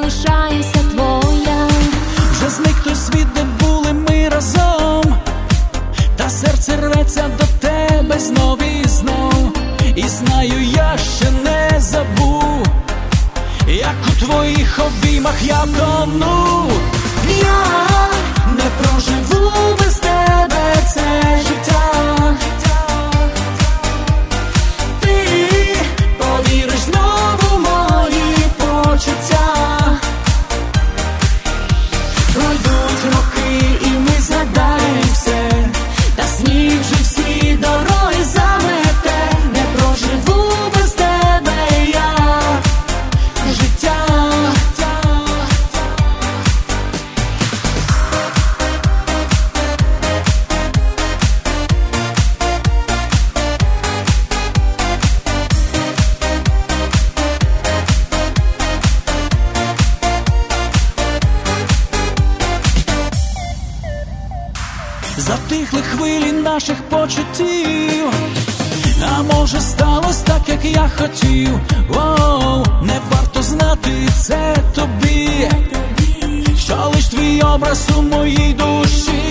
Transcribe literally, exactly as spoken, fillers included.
залишаюся твоя. Вже зник той світ, де були ми разом, та серце рветься до тебе знов і знов. І знаю, я ще не забув, як у твоїх обіймах я тону. Я не проживу без тебе це життя. Ти повіриш знову мої почуття. Пройдуть роки і ми згадаємо все, та сніг же всі дороги замете. Не проживу без тебе я життя. Затихли хвилі наших почуттів, а може сталося так, як я хотів. Воу, не варто знати це тобі, що лиш твій образ у моїй душі.